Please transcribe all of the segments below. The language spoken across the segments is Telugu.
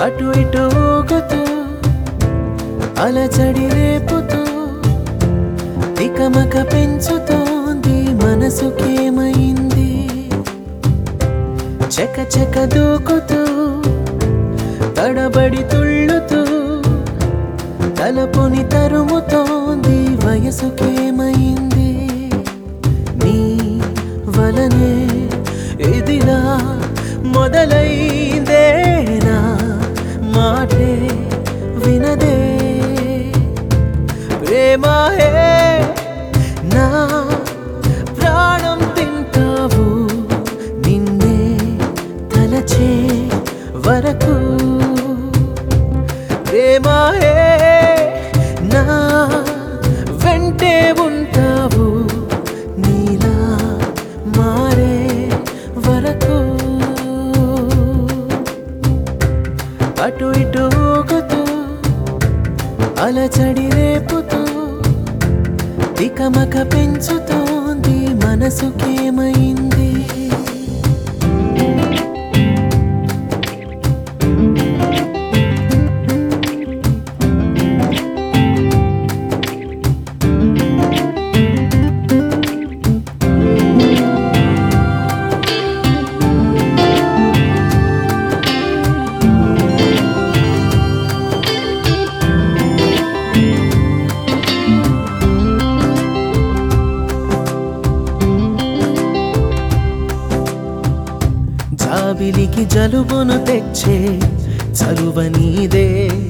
అటు ఇటు ఊగుతూ అలజడి రేపుతూ తికమక పెంచుతోంది మనసుకేమైంది చక చక దూకుతూ తడబడి తుళ్ళుతూ తలపుని తరుముతోంది వయసుకేమైంది నీ వలనే ఇదిలా మొదలైందే నా మాటే వినదే ప్రేమహే నా ప్రాణం తింటావు నిన్నే తలచే వరకు ప్రేమహే నా వెంటే ఉంటావు నీలా మారే వరకు అటు ఇటు ఊగుతూ అలచడి రేపుతూ తికమక పెంచుతోంది మనసుకేమైంది జాబిలికి జలుబును తెచ్చే చలువ నీదే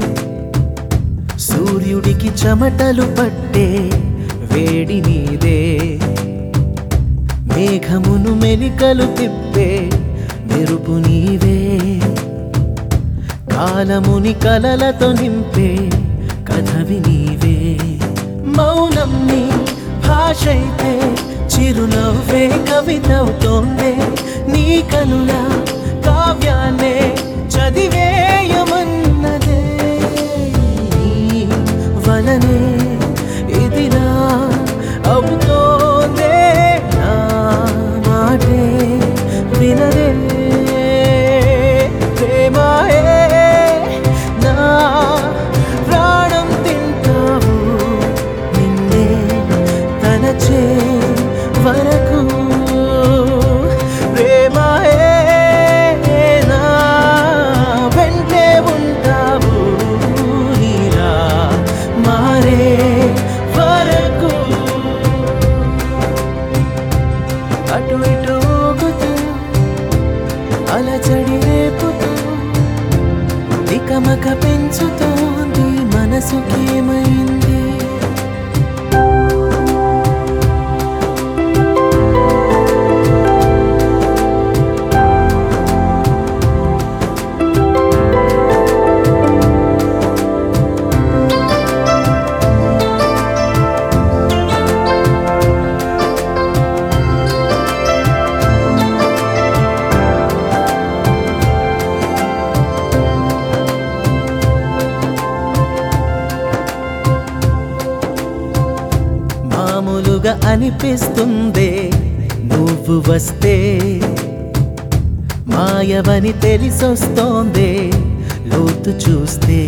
సూర్యుడికి చెమటలు పట్టే వేడి నీదే మేఘమును మెలికలు తిప్పే మెరుపు నీవే కాలముని కలలతో నింపే కథవి నీవే మౌనం నీ భాషైతే చిరునవ్వే కవితవుతోందే నీ కనుల కావ్యాన్నే చదివేయమన్నదే నీ వలనే ఇదిలా అవుతోందే నా మాటే వినదే ప్రేమహే నా ప్రాణం తింటావు నిన్నే తలచే వరకు ప్రేమహే నా వెంటే ఉంటావు నీలా మారే వరకు అటు ఇటు ఊగుతూ అలచడి రేపుతూ తికమక పెంచుతోంది మనసుకేమైంది మామూలుగా అనిపిస్తుందే నువ్వు వస్తే మాయవని తెలిసొస్తోందే లోతు చూస్తే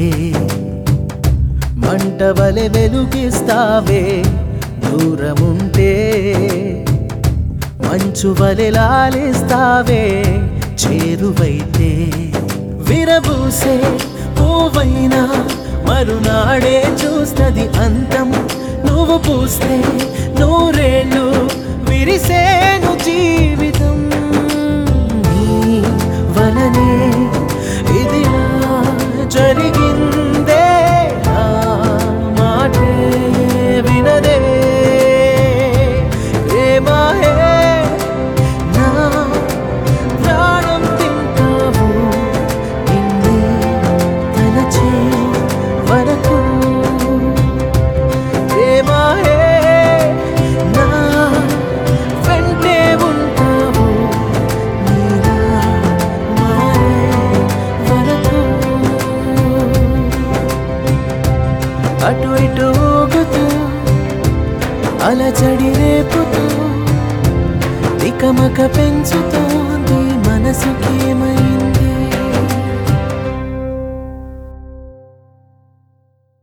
మంటవలె వెలుగిస్తావే దూరముంటే మంచువలె లాలిస్తావే చేరువైతే విరబూసే పువ్వైనా మరునాడే చూస్తది అంతం నువ్వు పూస్తే నూరేళ్ళు విరిసేను జీవితం నీ వలనే ఇదిలా జరిగిందే నా మాటే వినదే ప్రేమహే నా ప్రాణం తింటావు నిన్నే తలచే వరకు ప్రేమహే నా వెంటే ఉంటావు నీలా మారే వరకు అటు ఇటు ఊగుతూ అలచడి రేపుతూ తికమక పెంచుతోంది మనసుకి